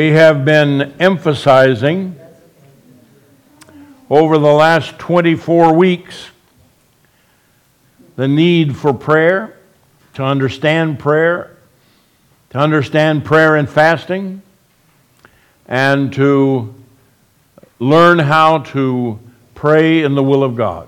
We have been emphasizing over the last 24 weeks the need for prayer, to understand prayer and fasting, and to learn how to pray in the will of God.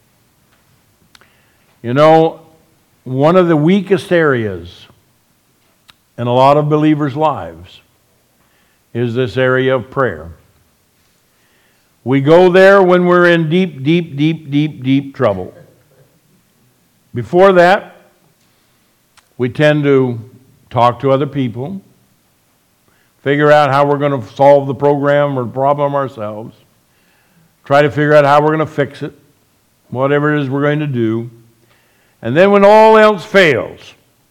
You know, one of the weakest areas in a lot of believers' lives is this area of prayer. We go there when we're in deep trouble. Before that, we tend to talk to other people, figure out how we're going to solve the program or problem ourselves, try to figure out how we're going to fix it, whatever it is we're going to do. And then when all else fails,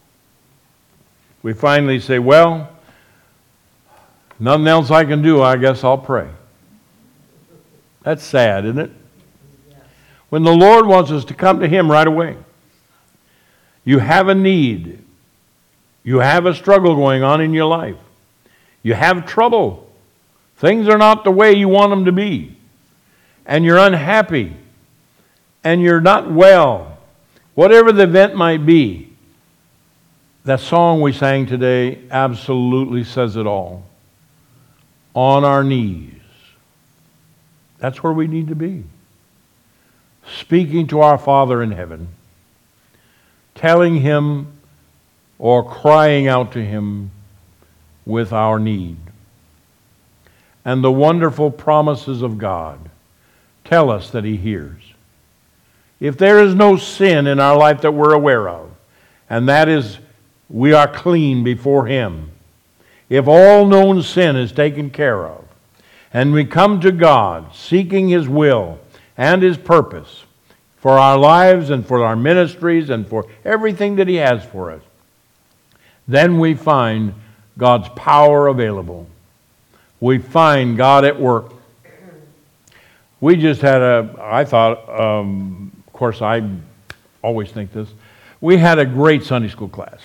we finally say, well, nothing else I can do, I guess I'll pray. That's sad, isn't it? When the Lord wants us to come to Him right away. You have a need. You have a struggle going on in your life. You have trouble. Things are not the way you want them to be. And you're unhappy. And you're not well. Whatever the event might be, that song we sang today absolutely says it all. On our knees. That's where we need to be. Speaking to our Father in heaven. Telling Him or crying out to Him with our need. And the wonderful promises of God tell us that He hears. If there is no sin in our life that we're aware of, and that is we are clean before Him, if all known sin is taken care of, and we come to God seeking His will and His purpose for our lives and for our ministries and for everything that He has for us, then we find God's power available. We find God at work. We just had of course I always think this, we had a great Sunday school class.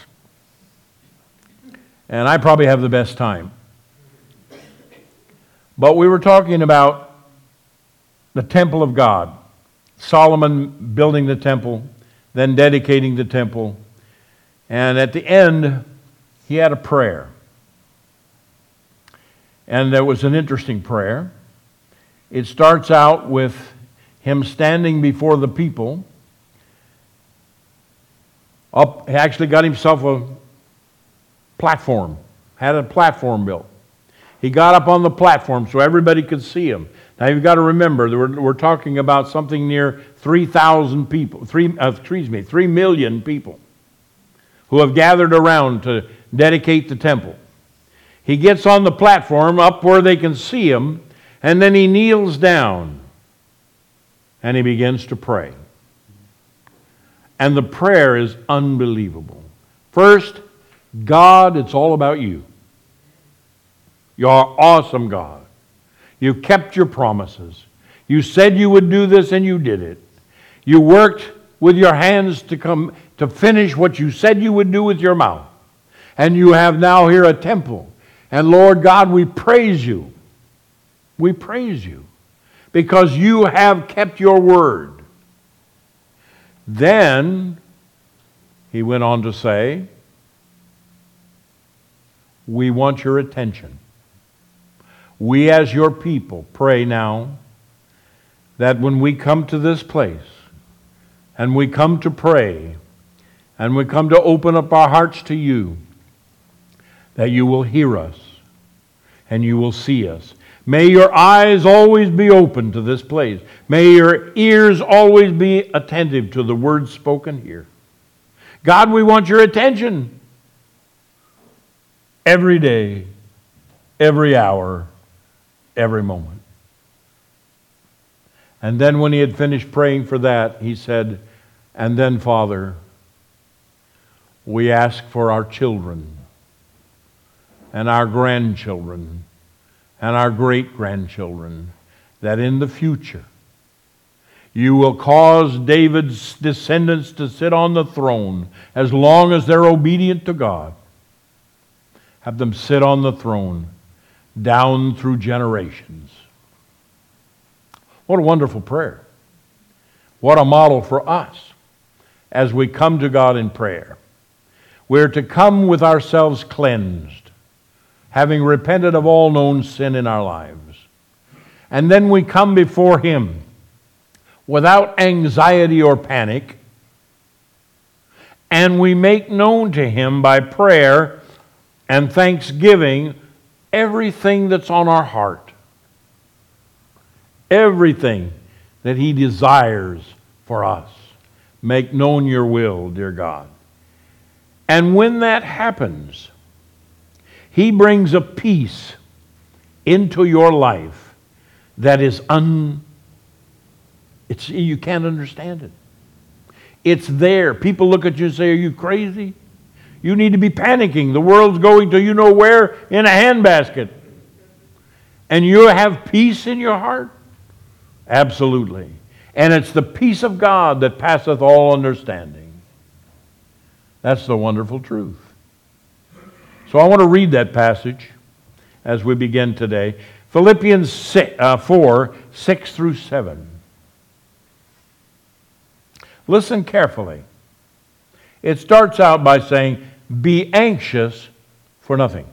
And I probably have the best time. But we were talking about the temple of God. Solomon building the temple, then dedicating the temple. And at the end, he had a prayer. And there was an interesting prayer. It starts out with him standing before the people. He actually got himself a platform, had a platform built. He got up on the platform so everybody could see him. Now you've got to remember that we're talking about something near 3,000 people, 3 million people who have gathered around to dedicate the temple. He gets on the platform up where they can see him, and then he kneels down and he begins to pray. And the prayer is unbelievable. First, God, it's all about you. You're awesome, God. You kept your promises. You said you would do this and you did it. You worked with your hands to finish what you said you would do with your mouth. And you have now here a temple. And Lord God, we praise you. We praise you because you have kept your word. Then he went on to say, we want your attention. We as your people pray now that when we come to this place and we come to pray and we come to open up our hearts to you, that you will hear us and you will see us. May your eyes always be open to this place. May your ears always be attentive to the words spoken here. God, we want your attention every day, every hour, every moment. And then when he had finished praying for that, he said, and then, Father, we ask for our children and our grandchildren and our great-grandchildren, that in the future you will cause David's descendants to sit on the throne as long as they're obedient to God. Have them sit on the throne, down through generations. What a wonderful prayer. What a model for us as we come to God in prayer. We're to come with ourselves cleansed, having repented of all known sin in our lives. And then we come before Him without anxiety or panic, and we make known to Him by prayer and thanksgiving everything that's on our heart, everything that He desires for us. Make known your will, dear God. And when that happens, He brings a peace into your life that is you can't understand it. It's there. People look at you and say, are you crazy? You need to be panicking. The world's going to you know where in a handbasket. And you have peace in your heart? Absolutely. And it's the peace of God that passeth all understanding. That's the wonderful truth. So I want to read that passage as we begin today. Philippians 4, 6 through 7. Listen carefully. It starts out by saying, be anxious for nothing.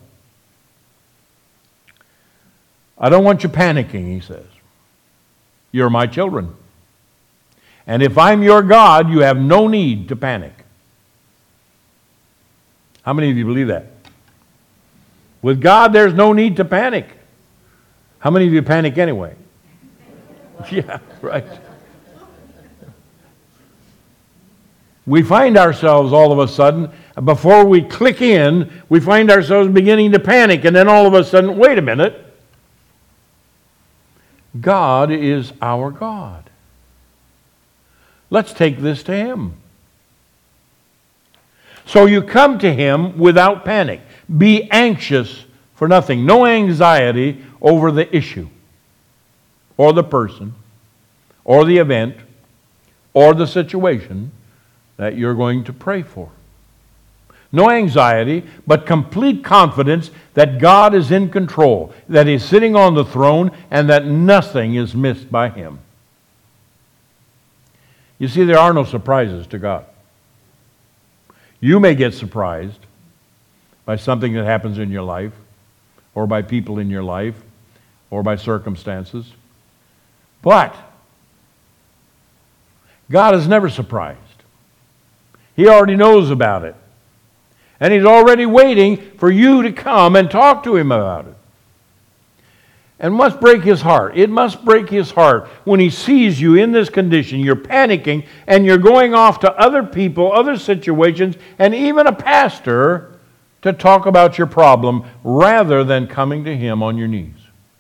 I don't want you panicking, he says. You're my children. And if I'm your God, you have no need to panic. How many of you believe that? With God, there's no need to panic. How many of you panic anyway? Yeah, right. We find ourselves all of a sudden, before we click in, we find ourselves beginning to panic, and then all of a sudden, wait a minute. God is our God. Let's take this to Him. So you come to Him without panic. Be anxious for nothing. No anxiety over the issue, or the person, or the event, or the situation that you're going to pray for. No anxiety, but complete confidence that God is in control, that He's sitting on the throne, and that nothing is missed by Him. You see, there are no surprises to God. You may get surprised by something that happens in your life, or by people in your life, or by circumstances. But God is never surprised. He already knows about it. And He's already waiting for you to come and talk to Him about it. And must break His heart. It must break His heart when He sees you in this condition. You're panicking and you're going off to other people, other situations, and even a pastor to talk about your problem rather than coming to Him on your knees.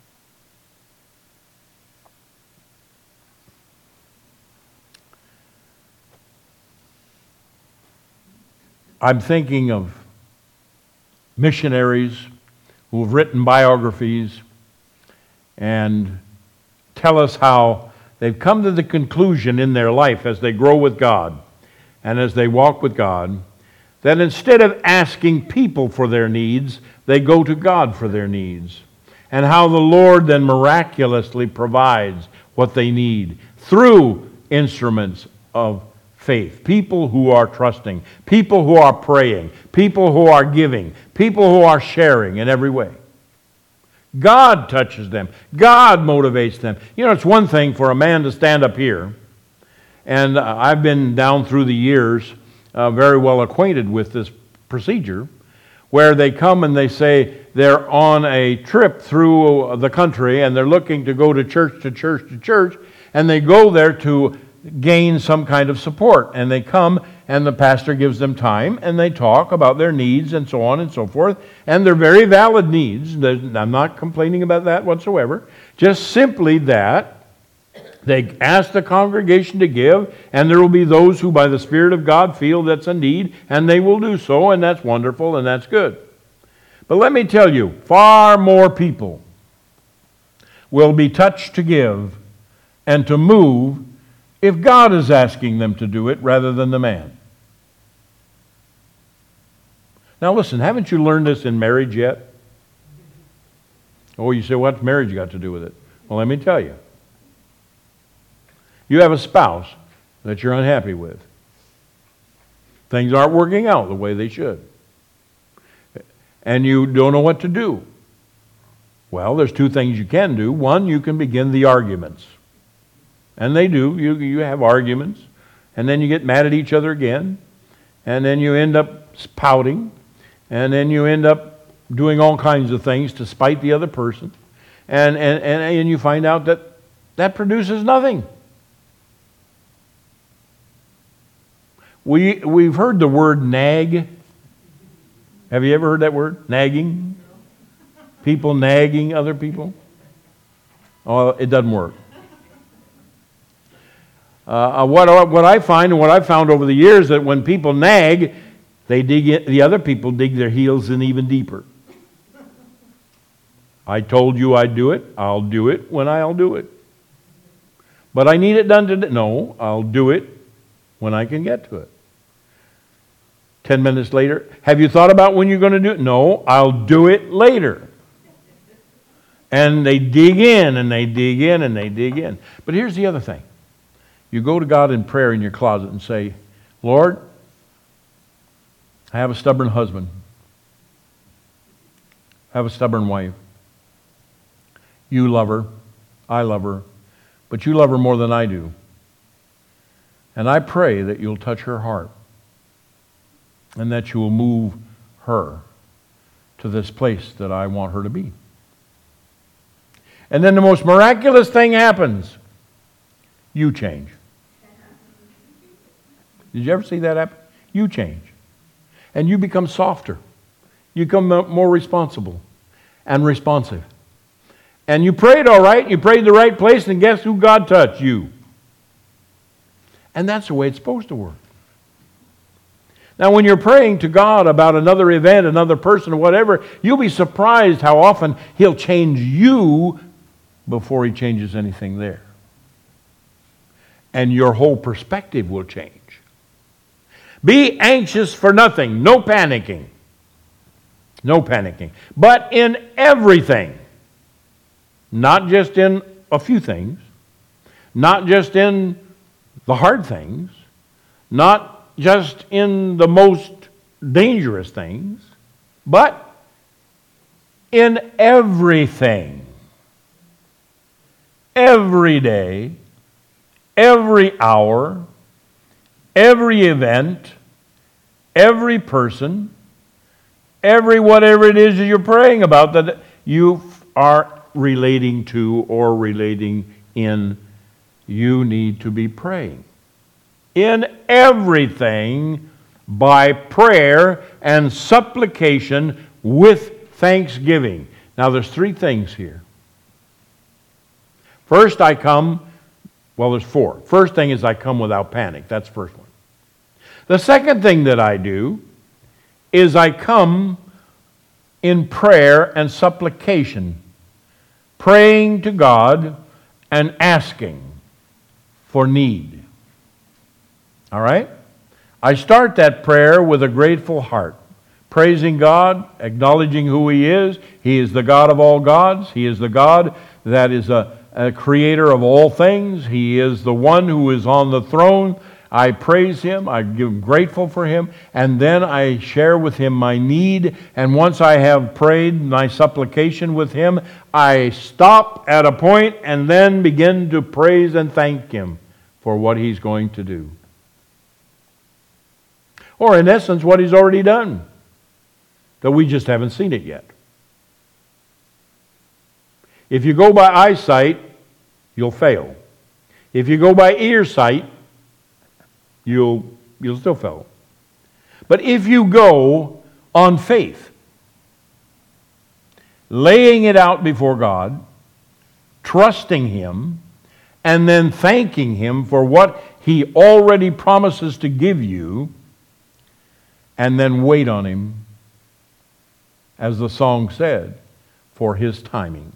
I'm thinking of missionaries who have written biographies and tell us how they've come to the conclusion in their life as they grow with God and as they walk with God, that instead of asking people for their needs, they go to God for their needs. And how the Lord then miraculously provides what they need through instruments of faith. People who are trusting, people who are praying, people who are giving, people who are sharing in every way. God touches them. God motivates them. You know, it's one thing for a man to stand up here, and I've been down through the years very well acquainted with this procedure, where they come and they say they're on a trip through the country and they're looking to go to church to church to church, and they go there to gain some kind of support. And they come and the pastor gives them time and they talk about their needs and so on and so forth. And they're very valid needs. I'm not complaining about that whatsoever. Just simply that they ask the congregation to give, and there will be those who by the Spirit of God feel that's a need, and they will do so, and that's wonderful and that's good. But let me tell you, far more people will be touched to give and to move if God is asking them to do it rather than the man. Now listen, haven't you learned this in marriage yet? Oh, you say, what's marriage got to do with it? Well, let me tell you. You have a spouse that you're unhappy with. Things aren't working out the way they should. And you don't know what to do. Well, there's two things you can do. One, you can begin the arguments. And they do. You have arguments. And then you get mad at each other again. And then you end up pouting. And then you end up doing all kinds of things to spite the other person. And you find out that produces nothing. We've heard the word nag. Have you ever heard that word? Nagging? People nagging other people? Oh, it doesn't work. What I find and what I've found over the years that when people nag, the other people dig their heels in even deeper. I told you I'd do it. I'll do it when I'll do it. But I need it done today. No, I'll do it when I can get to it. 10 minutes later, have you thought about when you're going to do it? No, I'll do it later. And they dig in, and they dig in, and they dig in. But here's the other thing. You go to God in prayer in your closet and say, Lord, I have a stubborn husband. I have a stubborn wife. You love her. I love her. But you love her more than I do. And I pray that you'll touch her heart. And that you will move her to this place that I want her to be. And then the most miraculous thing happens. You change. Did you ever see that happen? You change. And you become softer. You become more responsible and responsive. And you prayed all right. You prayed the right place. And guess who God touched? You. And that's the way it's supposed to work. Now, when you're praying to God about another event, another person, or whatever, you'll be surprised how often He'll change you before He changes anything there. And your whole perspective will change. Be anxious for nothing. No panicking. No panicking. But in everything. Not just in a few things. Not just in the hard things. Not just in the most dangerous things, but in everything. Every day, every hour, every event, every person, every whatever it is that you're praying about that you are relating to or relating in, you need to be praying. In everything by prayer and supplication with thanksgiving. Now there's three things here. First there's four. First thing is I come without panic. That's the first one. The second thing that I do is I come in prayer and supplication, praying to God and asking for need. All right? I start that prayer with a grateful heart, praising God, acknowledging who He is. He is the God of all gods. He is the God that is a creator of all things. He is the one who is on the throne. I praise Him. I'm grateful for Him. And then I share with Him my need. And once I have prayed my supplication with Him, I stop at a point and then begin to praise and thank Him for what He's going to do. Or in essence, what He's already done. Though we just haven't seen it yet. If you go by eyesight, you'll fail. If you go by earsight, you'll still fail. But if you go on faith, laying it out before God, trusting Him, and then thanking Him for what He already promises to give you, and then wait on Him, as the song said, for His timing.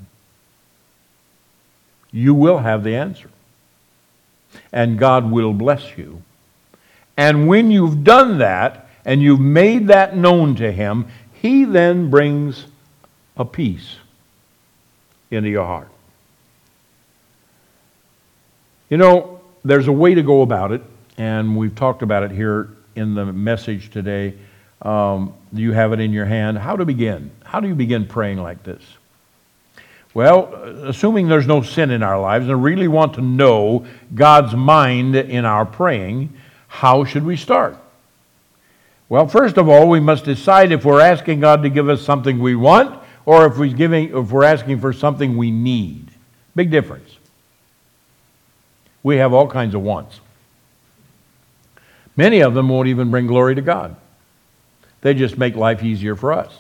You will have the answer. And God will bless you. And when you've done that, and you've made that known to Him, He then brings a peace into your heart. You know, there's a way to go about it, and we've talked about it here in the message today. You have it in your hand. How to begin? How do you begin praying like this? Well, assuming there's no sin in our lives and really want to know God's mind in our praying, how should we start? Well, first of all, we must decide if we're asking God to give us something we want or if we're asking for something we need. Big difference. We have all kinds of wants. Many of them won't even bring glory to God. They just make life easier for us.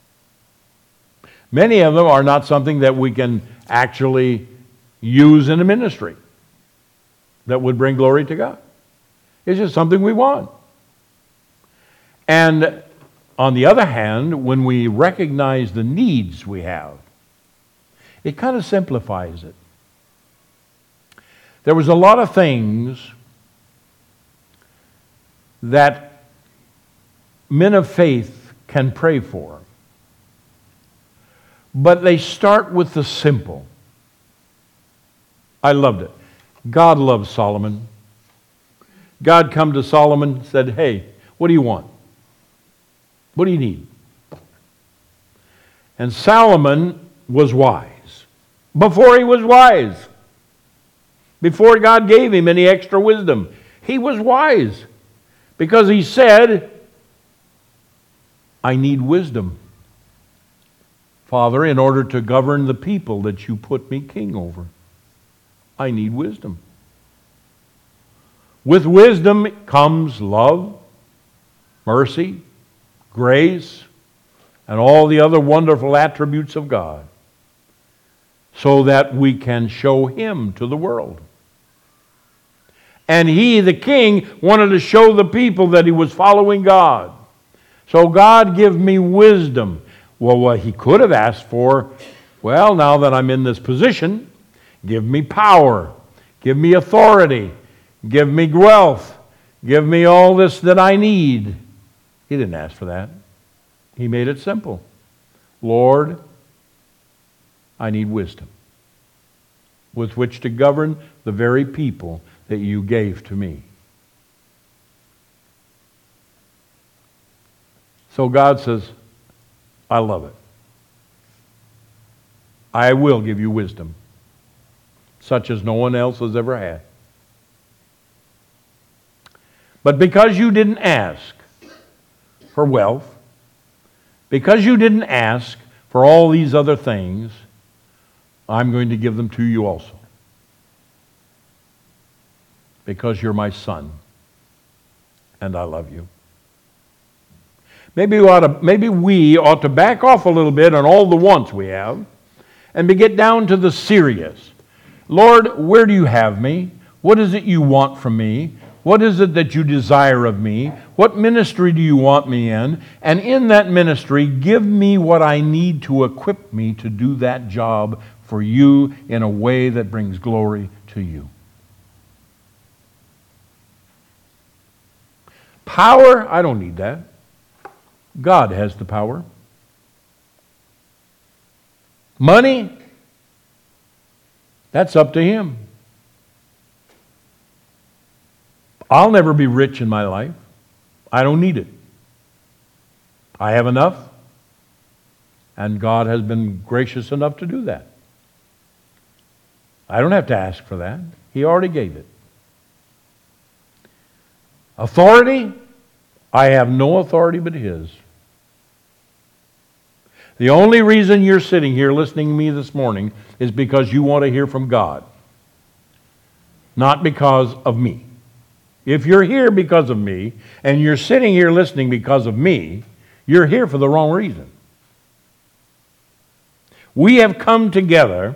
Many of them are not something that we can actually use in a ministry that would bring glory to God. It's just something we want. And on the other hand, when we recognize the needs we have, it kind of simplifies it. There was a lot of things that men of faith can pray for, but they start with the simple. I loved it. God loved Solomon. God come to Solomon and said, hey, what do you want? What do you need? And Solomon was wise. Before he was wise, before God gave him any extra wisdom, he was wise. Because he said, I need wisdom, Father, in order to govern the people that you put me king over. I need wisdom. With wisdom comes love, mercy, grace, and all the other wonderful attributes of God, so that we can show Him to the world. And he, the king, wanted to show the people that he was following God. So God, give me wisdom. Well, what he could have asked for, well, now that I'm in this position, give me power, give me authority, give me wealth, give me all this that I need. He didn't ask for that. He made it simple. Lord, I need wisdom with which to govern the very people that you gave to me. So God says, I love it. I will give you wisdom, such as no one else has ever had. But because you didn't ask for wealth, because you didn't ask for all these other things, I'm going to give them to you also. Because you're my son, and I love you. Maybe we ought to back off a little bit on all the wants we have and get down to the serious. Lord, where do you have me? What is it you want from me? What is it that you desire of me? What ministry do you want me in? And in that ministry, give me what I need to equip me to do that job for you in a way that brings glory to you. Power, I don't need that. God has the power. Money, that's up to Him. I'll never be rich in my life. I don't need it. I have enough, and God has been gracious enough to do that. I don't have to ask for that. He already gave it. Authority, I have no authority but His. The only reason you're sitting here listening to me this morning is because you want to hear from God, not because of me. If you're here because of me, and you're sitting here listening because of me, you're here for the wrong reason. We have come together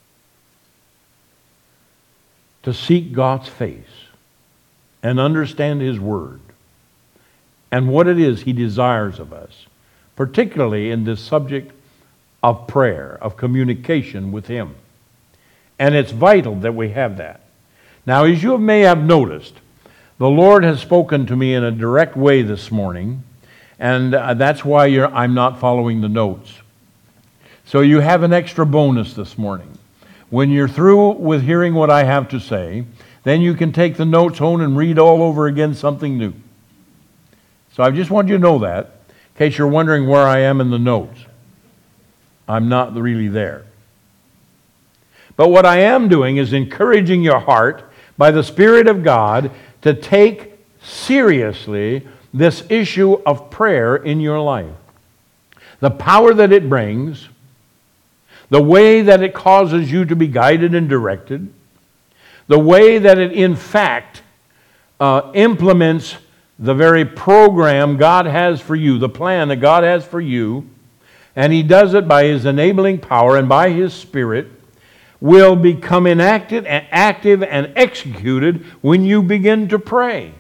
to seek God's face and understand His Word and what it is He desires of us, particularly in this subject of prayer, of communication with Him. And it's vital that we have that. Now, as you may have noticed, the Lord has spoken to me in a direct way this morning, and that's why I'm not following the notes. So you have an extra bonus this morning. When you're through with hearing what I have to say, then you can take the notes home and read all over again something new. So I just want you to know that, in case you're wondering where I am in the notes. I'm not really there. But what I am doing is encouraging your heart by the Spirit of God to take seriously this issue of prayer in your life. The power that it brings, the way that it causes you to be guided and directed, the way that it in fact implements the very program God has for you, the plan that God has for you, and He does it by His enabling power and by His Spirit, will become enacted and active and executed when you begin to pray.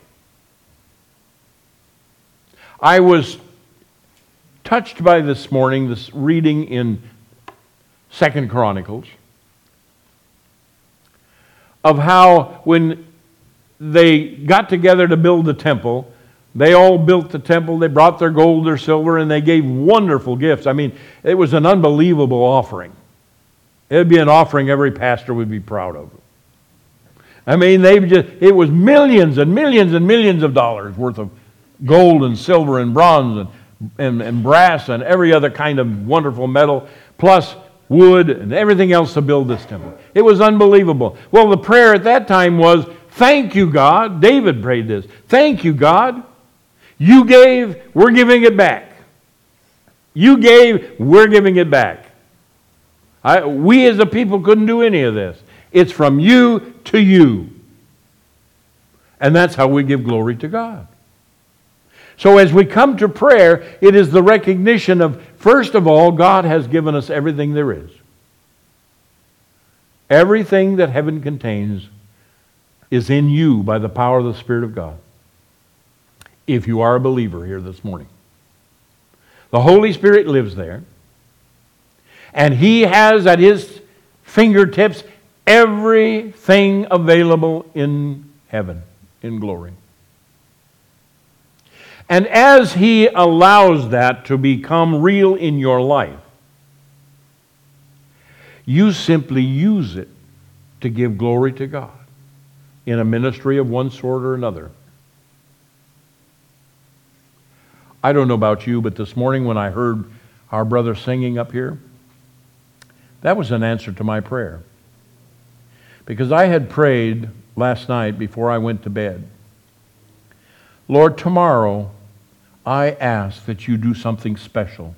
I was touched by this morning, this reading in 2 Chronicles, of how when they got together to build the temple, they all built the temple, they brought their gold, their silver, and they gave wonderful gifts. I mean, it was an unbelievable offering. It would be an offering every pastor would be proud of. I mean, it was millions and millions and millions of dollars worth of gold and silver and bronze and brass and every other kind of wonderful metal, plus wood and everything else to build this temple. It was unbelievable. Well, the prayer at that time was, thank you, God. David prayed this. Thank you, God. You gave, we're giving it back. You gave, we're giving it back. We as a people couldn't do any of this. It's from you to you. And that's how we give glory to God. So as we come to prayer, it is the recognition of, first of all, God has given us everything there is. Everything that heaven contains is in you by the power of the Spirit of God. If you are a believer here this morning. The Holy Spirit lives there. And He has at His fingertips everything available in heaven, in glory. And as He allows that to become real in your life, you simply use it to give glory to God in a ministry of one sort or another. I don't know about you, but this morning when I heard our brother singing up here, that was an answer to my prayer. Because I had prayed last night before I went to bed, Lord, tomorrow I ask that you do something special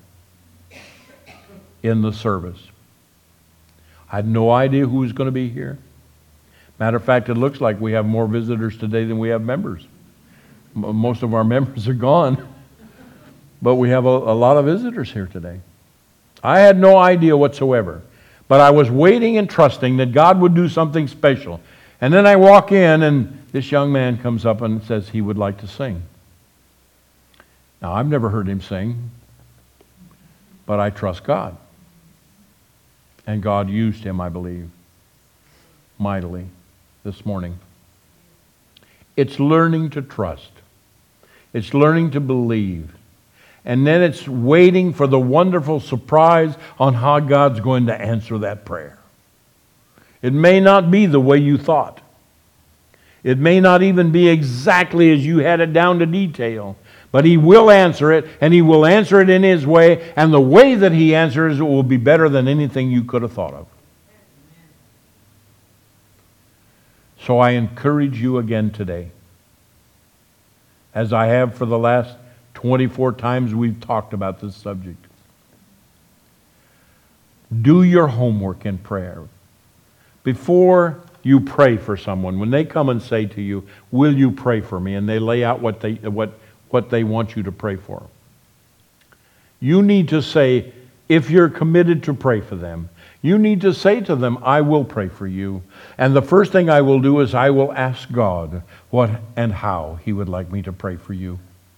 in the service. I had no idea who was going to be here. Matter of fact, it looks like we have more visitors today than we have members. Most of our members are gone. But we have a lot of visitors here today. I had no idea whatsoever. But I was waiting and trusting that God would do something special. And then I walk in and this young man comes up and says he would like to sing. Now, I've never heard him sing, but I trust God. And God used him, I believe, mightily this morning. It's learning to trust. It's learning to believe. And then it's waiting for the wonderful surprise on how God's going to answer that prayer. It may not be the way you thought. It may not even be exactly as you had it down to detail. But He will answer it, and He will answer it in His way, and the way that He answers it will be better than anything you could have thought of. So I encourage you again today, as I have for the last 24 times we've talked about this subject. Do your homework in prayer. Before you pray for someone, when they come and say to you, will you pray for me? And they lay out what they want you to pray for. You need to say, if you're committed to pray for them, you need to say to them, I will pray for you. And the first thing I will do is I will ask God what and how He would like me to pray for you.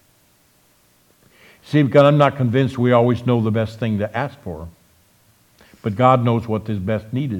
See, because I'm not convinced we always know the best thing to ask for. But God knows what is best needed.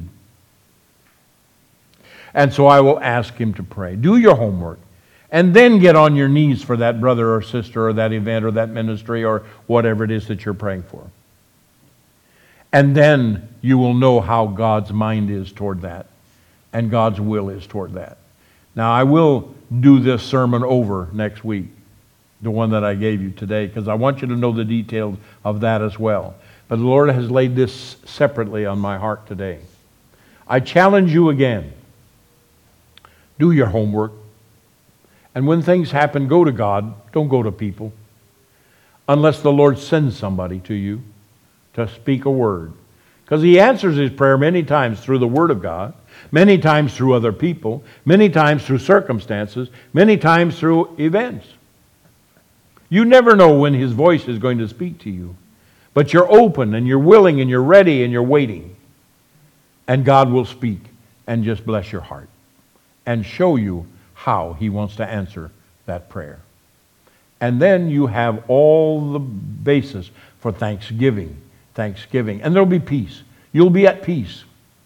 And so I will ask Him to pray. Do your homework. And then get on your knees for that brother or sister or that event or that ministry or whatever it is that you're praying for. And then you will know how God's mind is toward that and God's will is toward that. Now, I will do this sermon over next week, the one that I gave you today, because I want you to know the details of that as well. But the Lord has laid this separately on my heart today. I challenge you again. Do your homework. And when things happen, go to God. Don't go to people. Unless the Lord sends somebody to you to speak a word. Because He answers His prayer many times through the Word of God, many times through other people, many times through circumstances, many times through events. You never know when His voice is going to speak to you. But you're open and you're willing and you're ready and you're waiting. And God will speak and just bless your heart and show you how He wants to answer that prayer. And then you have all the basis for thanksgiving. And there'll be peace. You'll be at peace.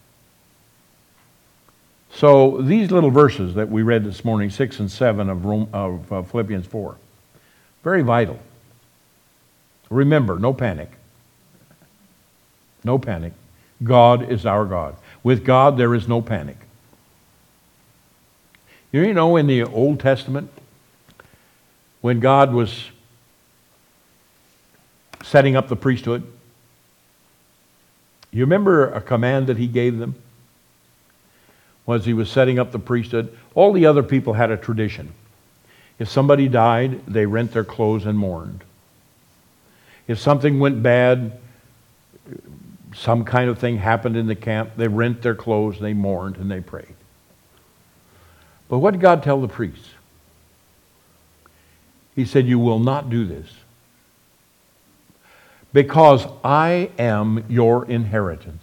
So these little verses that we read this morning, 6 and 7 of Philippians 4, very vital. Remember, no panic. No panic. God is our God. With God, there is no panic. You know, in the Old Testament, when God was setting up the priesthood, you remember a command that He gave them? Was He was setting up the priesthood. All the other people had a tradition. If somebody died, they rent their clothes and mourned. If something went bad, some kind of thing happened in the camp, they rent their clothes, they mourned, and they prayed. But what did God tell the priests? He said, you will not do this, because I am your inheritance.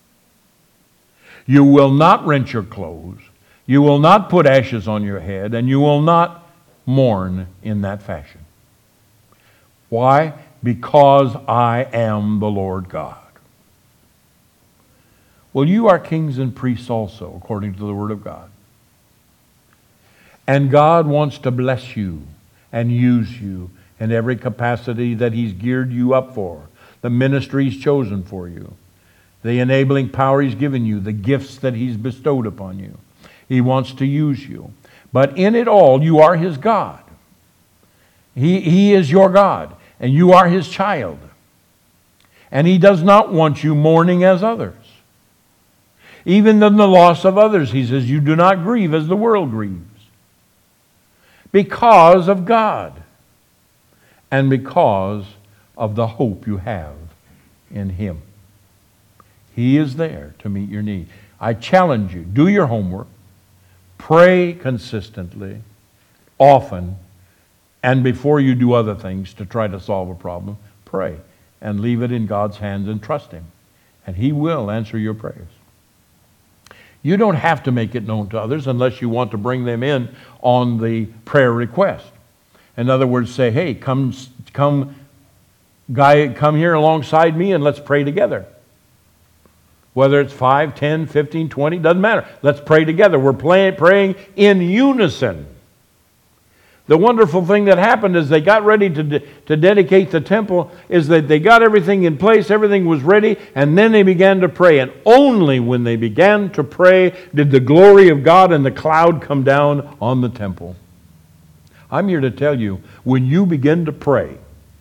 You will not rent your clothes, you will not put ashes on your head, and you will not mourn in that fashion. Why? Because I am the Lord God. Well, you are kings and priests also, according to the Word of God. And God wants to bless you and use you in every capacity that He's geared you up for. The ministry He's chosen for you. The enabling power He's given you. The gifts that He's bestowed upon you. He wants to use you. But in it all, you are His God. He is your God. And you are His child. And He does not want you mourning as others. Even in the loss of others, He says, you do not grieve as the world grieves. Because of God. And because of the hope you have in Him. He is there to meet your need. I challenge you, do your homework. Pray consistently, often, and before you do other things to try to solve a problem, pray and leave it in God's hands and trust Him. And He will answer your prayers. You don't have to make it known to others unless you want to bring them in on the prayer request. In other words, say, hey, come here alongside me and let's pray together. Whether it's 5, 10, 15, 20, doesn't matter. Let's pray together. We're praying in unison. The wonderful thing that happened is they got ready to dedicate the temple, is that they got everything in place, everything was ready, and then they began to pray. And only when they began to pray did the glory of God and the cloud come down on the temple. I'm here to tell you, when you begin to pray,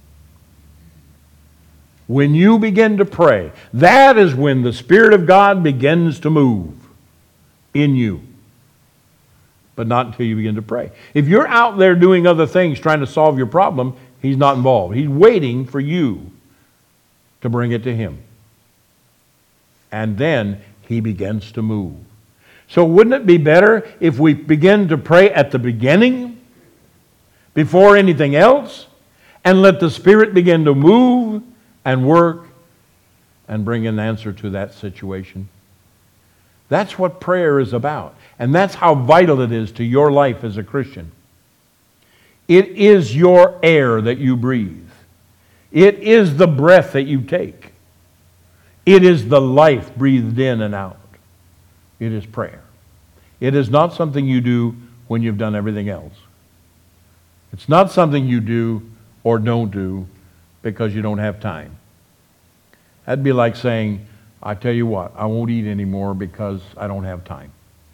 that is when the Spirit of God begins to move in you. But not until you begin to pray. If you're out there doing other things trying to solve your problem, He's not involved. He's waiting for you to bring it to Him. And then He begins to move. So wouldn't it be better if we begin to pray at the beginning, before anything else, and let the Spirit begin to move and work and bring an answer to that situation? That's what prayer is about. And that's how vital it is to your life as a Christian. It is your air that you breathe. It is the breath that you take. It is the life breathed in and out. It is prayer. It is not something you do when you've done everything else. It's not something you do or don't do because you don't have time. That'd be like saying, I tell you what, I won't eat anymore because I don't have time.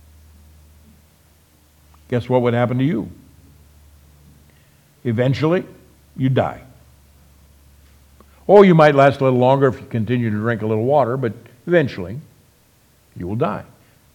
Guess what would happen to you? Eventually, you die. Or you might last a little longer if you continue to drink a little water, but eventually, you will die.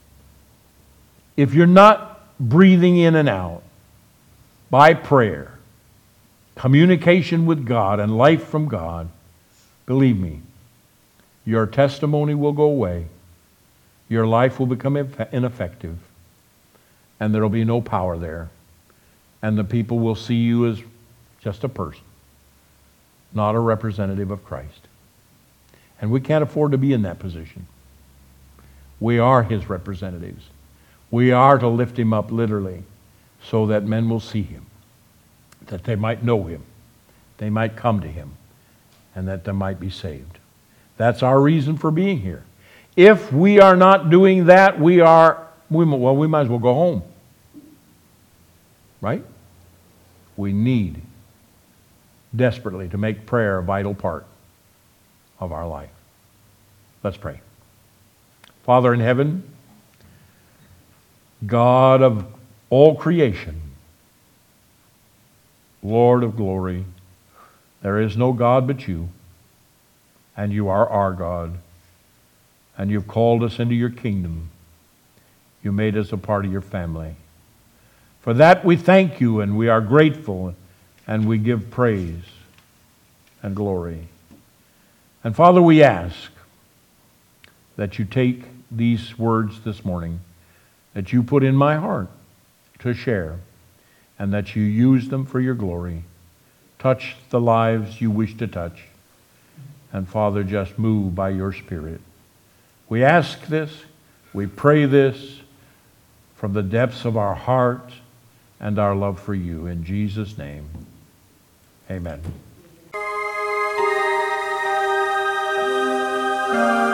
If you're not breathing in and out by prayer, communication with God and life from God, believe me, your testimony will go away, your life will become ineffective, and there will be no power there, and the people will see you as just a person, not a representative of Christ. And we can't afford to be in that position. We are His representatives. We are to lift Him up literally so that men will see Him, that they might know Him, they might come to Him, and that they might be saved. That's our reason for being here. If we are not doing that, we might as well go home. Right? We need desperately to make prayer a vital part of our life. Let's pray. Father in heaven, God of all creation, Lord of glory, there is no God but you, and you are our God, and you've called us into your kingdom. You made us a part of your family. For that we thank you, and we are grateful, and we give praise and glory. And Father, we ask that you take these words this morning that you put in my heart to share, and that you use them for your glory. Touch the lives you wish to touch. And Father, just move by your Spirit. We ask this, we pray this from the depths of our heart and our love for you. In Jesus' name, amen.